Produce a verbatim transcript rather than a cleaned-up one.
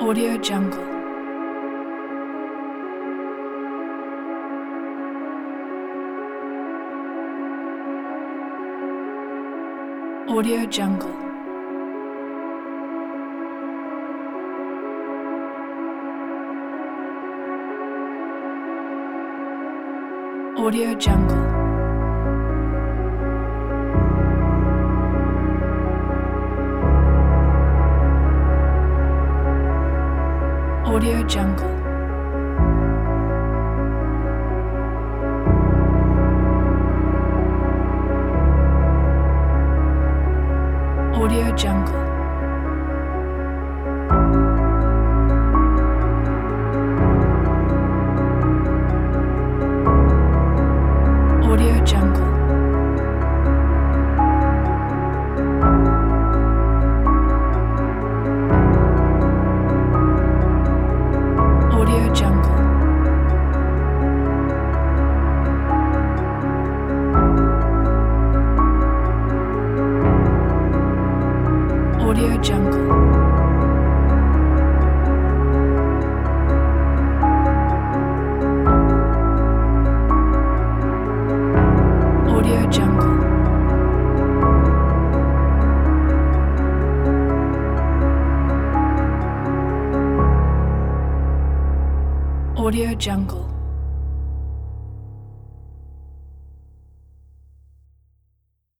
Audio Jungle. Audio Jungle. Audio Jungle. Audio Jungle. Audio Jungle. Audio Jungle. Audio Jungle. Audio Jungle. Audio Jungle. Audio Jungle.